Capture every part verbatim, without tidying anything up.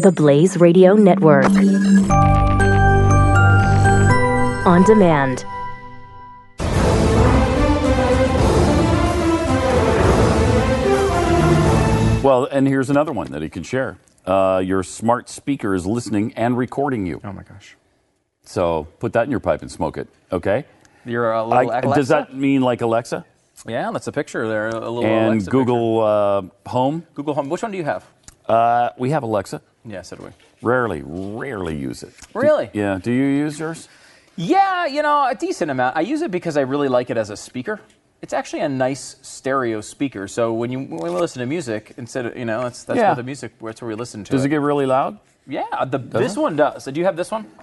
the Blaze Radio Network. On demand. Well, and here's another one that he can share. Uh, your smart speaker is listening and recording you. Oh, my gosh. So put that in your pipe and smoke it, okay? You're a little I, Alexa? Does that mean like Alexa? Yeah, that's a picture there. A little and Alexa Google uh, Home? Google Home. Which one do you have? Uh, we have Alexa. Yeah, so do we. Rarely, rarely use it. Really? Do, yeah. Do you use yours? Yeah, you know, a decent amount. I use it because I really like it as a speaker. It's actually a nice stereo speaker. So when you when we listen to music, instead of, you know, that's, that's yeah. where the music, that's where we listen to Does it. it get really loud? Yeah, the, this it? one does. Do you have this one?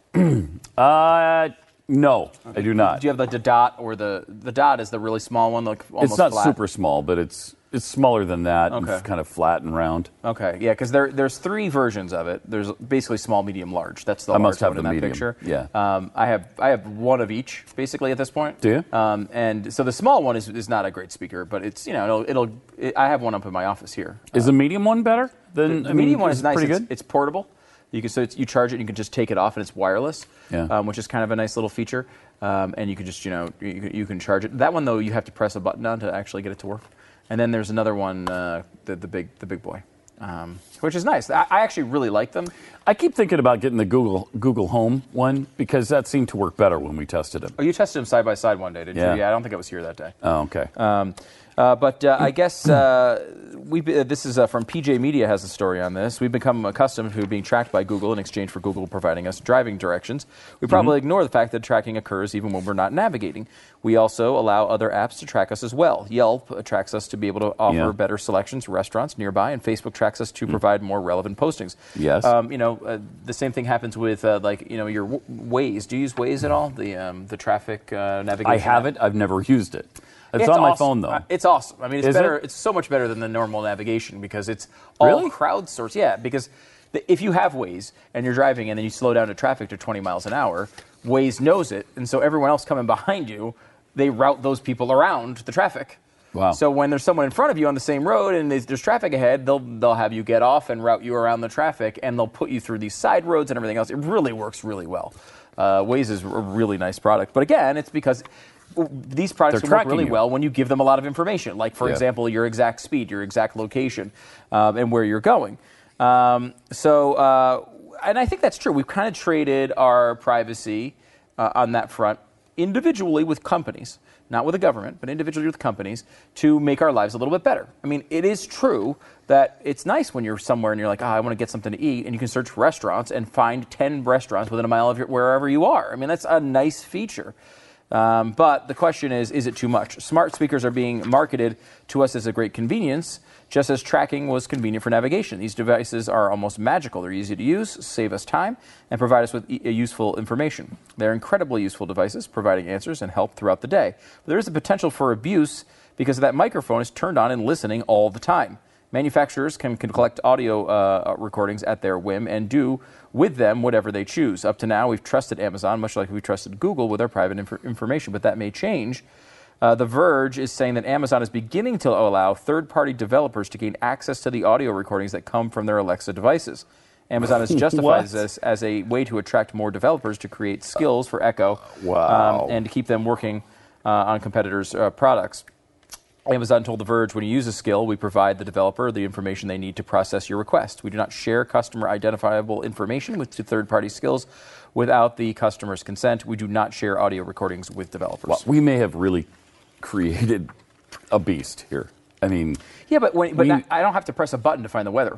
uh, no, okay. I do not. Do you have like the dot or the, the dot is the really small one, like almost It's not flat? super small, but it's it's smaller than that, Okay. and kind of flat and round. Okay, yeah, because there there's three versions of it. There's basically small, medium, large. That's the I large must have one the in that medium. picture. Yeah. Um, I have I have one of each basically at this point. Do you? Um, and so the small one is, is not a great speaker, but it's, you know, it'll it'll it, I have one up in my office here. Is uh, the medium one better? Than, the I mean, medium one is nice. Pretty It's, good. it's portable. You can so it's, you charge it, and you can just take it off, and it's wireless. Yeah. Um, which is kind of a nice little feature. Um, and you can just, you know, you, can- you can charge it. That one though, you have to press a button on to actually get it to work. And then there's another one, uh, the the big the big boy, um, which is nice. I, I actually really like them. I keep thinking about getting the Google Google Home one because that seemed to work better when we tested it. Oh, you tested them side by side one day, did Yeah. you? Yeah, I don't think I was here that day. Oh, okay. Um, uh, but uh, I guess uh, we uh, this is uh, from P J Media has a story on this. We've become accustomed to being tracked by Google in exchange for Google providing us driving directions. We probably Mm-hmm. ignore the fact that tracking occurs even when we're not navigating. We also allow other apps to track us as well. Yelp uh, tracks us to be able to offer Yeah. better selections, restaurants nearby, and Facebook tracks us to provide more relevant postings. Yes. Um, you know, uh, the same thing happens with uh, like you know your w- Waze. Do you use Waze at all? The um, the traffic uh, navigation. I have app? it. I've never used it. It's, on my awesome. phone though. Uh, It's awesome. I mean, it's Is better. it? It's so much better than the normal navigation because it's all Really? crowdsourced. Yeah, because the, if you have Waze and you're driving and then you slow down to traffic to twenty miles an hour, Waze knows it, and so everyone else coming behind you, they route those people around the traffic. Wow. So when there's someone in front of you on the same road and there's, there's traffic ahead, they'll they'll have you get off and route you around the traffic, and they'll put you through these side roads and everything else. It really works really well. Uh, Waze is a really nice product, but again, it's because these products They're can work tracking really you. well when you give them a lot of information, like, for Yeah. example, your exact speed, your exact location, um, and where you're going. Um, so, uh, and I think that's true. We've kind of traded our privacy uh, on that front individually with companies, not with the government, but individually with companies, to make our lives a little bit better. I mean, it is true that it's nice when you're somewhere and you're like, oh, I want to get something to eat, and you can search for restaurants and find ten restaurants within a mile of your, wherever you are. I mean, that's a nice feature. Um, but the question is, is it too much? Smart speakers are being marketed to us as a great convenience, just as tracking was convenient for navigation. These devices are almost magical. They're easy to use, save us time, and provide us with e- useful information. They're incredibly useful devices, providing answers and help throughout the day. But there is a potential for abuse because that microphone is turned on and listening all the time. Manufacturers can, can collect audio uh, recordings at their whim and do with them whatever they choose. Up to now, we've trusted Amazon, much like we trusted Google with our private inf- information, but that may change. Uh, the Verge is saying that Amazon is beginning to allow third-party developers to gain access to the audio recordings that come from their Alexa devices. Amazon has justified What? this as a way to attract more developers to create skills for Echo Wow. um, and to keep them working uh, on competitors' uh, products. Amazon told The Verge, when you use a skill, we provide the developer the information they need to process your request. We do not share customer identifiable information with third-party skills without the customer's consent. We do not share audio recordings with developers. Well, we may have really created a beast here. I mean, yeah, but when, but we- that- I don't have to press a button to find the weather.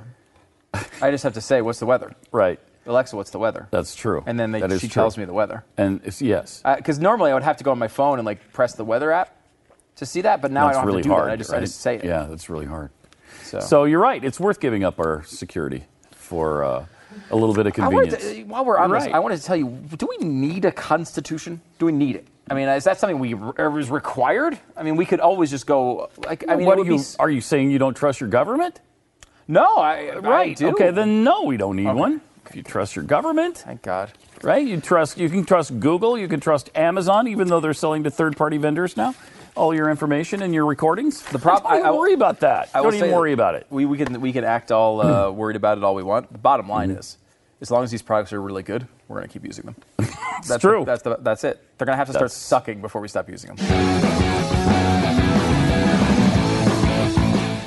I just have to say, what's the weather? right. Alexa, what's the weather? That's true. And then they, That is she true. tells me the weather. And it's, yes, Because normally I would have to go on my phone and like press the weather app to see that, but now that's I don't really have to do hard. that. I just, right? I just say it. Yeah, that's really hard. So, So you're right. It's worth giving up our security for uh, a little bit of I wanted convenience. to, while we're on this, Right. I wanted to tell you: do we need a constitution? Do we need it? I mean, is that something we is required? I mean, we could always just go. Like, I mean, what it are would you? be, s- Are you saying you don't trust your government? no, I I Right. do. Okay, then no, we don't need Okay. one. If you trust your government, Thank God. right? You trust. You can trust Google. You can trust Amazon, even though they're selling to third-party vendors now. all your information and your recordings? The prob- don't even I- I- worry about that. I will Don't even say worry about it. We, we can we can act all uh, worried about it all we want. The bottom line is, as long as these products are really good, we're going to keep using them. That's true. The, that's the, that's it. They're going to have to start That's- sucking before we stop using them.